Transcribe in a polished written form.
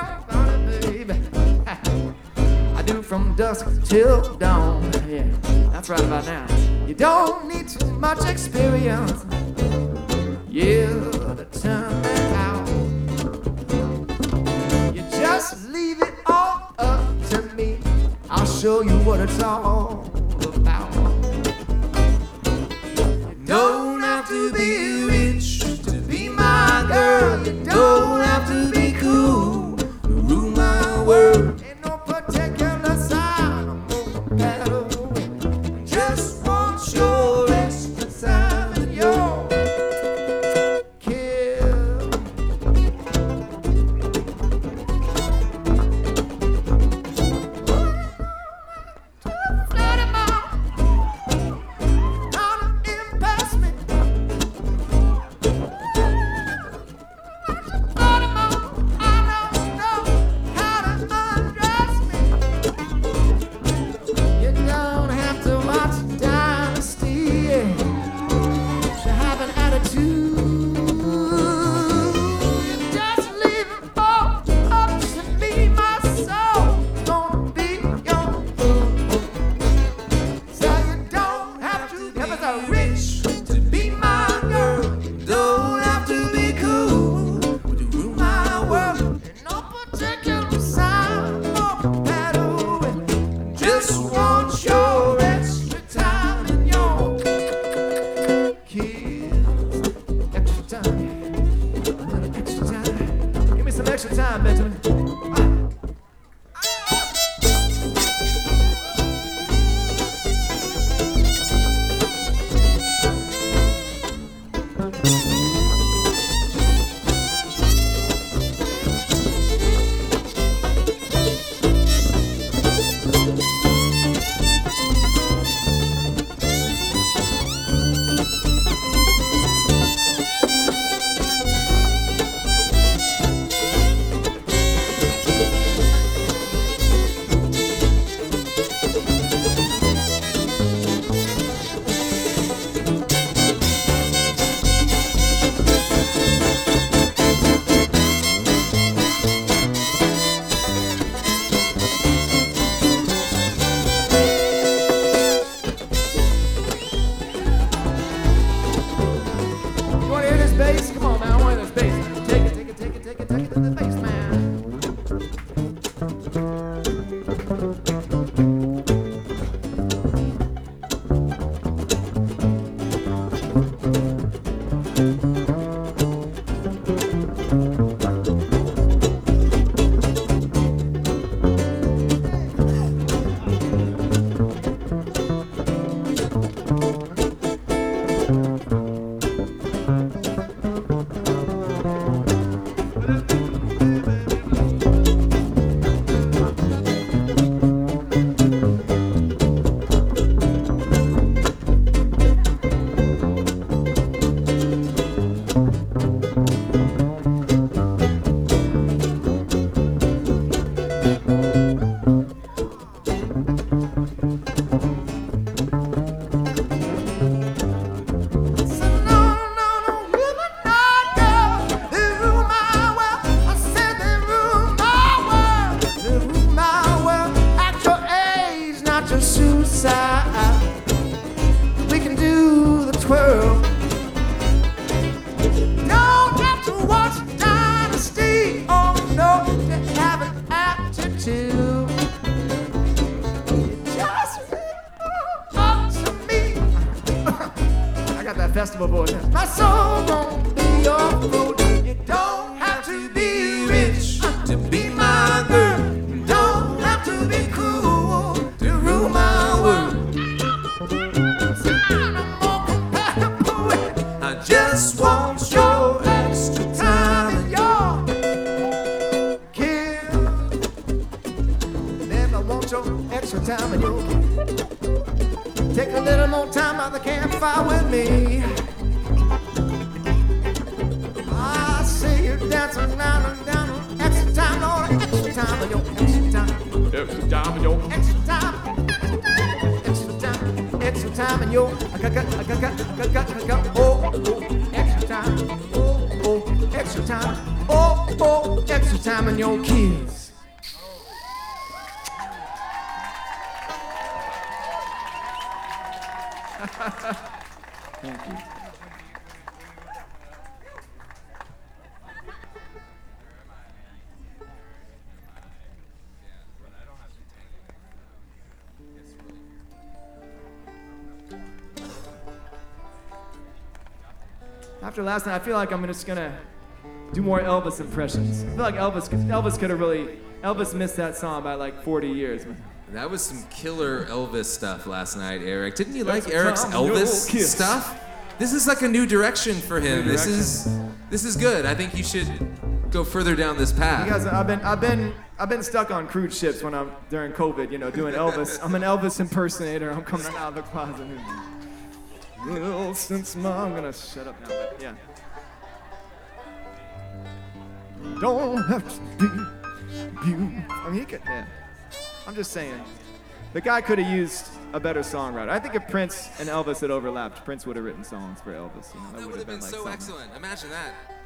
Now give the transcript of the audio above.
about it, baby. I do from dusk till dawn. Yeah, that's right about now. You don't need too much experience. Yeah, to turn that out. You just leave it all up to me. I'll show you what it's all about. You don't have to be rich to be my girl. You don't have to be cool to rule my world. Ain't no particular sign I'm more better. Just want your extra time and your kill. Rich to be my girl. You don't have to be cool to rule my world. Ain't no particular sign or pattern. Just want your extra time and your kiss. Extra time, a little extra time. Give me some extra time, Benjamin. Bass? Come on, man, I want this bass. Take it to the bass, man. Suicide, we can do the twirl. Don't have to watch Dynasty. Oh no, to have an attitude. Just up to me. I got that festival voice. My soul won't be your fool. You don't have to be rich to be my girl. You don't have to be cool to rule my world. I just want your extra time and your kill. Then I want your extra time and your kill. Take a little more time by the campfire with me. I see you dancing down and down. Extra time, Lord, extra time and your extra time. Extra time and your extra time. Extra time and your oh, extra time, oh, extra time, oh. for extra time in your kids. Thank you. After last night, I feel like I'm just gonna do more Elvis impressions. I feel like Elvis could have really, Elvis missed that song by like 40 years. That was some killer Elvis stuff last night, Eric. Didn't you like Eric's Elvis stuff? This is like a new direction for him. This is good. I think you should go further down this path. You guys, I've been stuck on cruise ships when I'm during COVID, you know, doing Elvis. I'm an Elvis impersonator. I'm coming out of the closet. Well, since I'm gonna shut up now, but yeah. Don't have to be you. I mean, he could, yeah. I'm just saying, the guy could have used a better songwriter. I think if Prince and Elvis had overlapped, Prince would have written songs for Elvis. You know, that would have been like so excellent. Imagine that.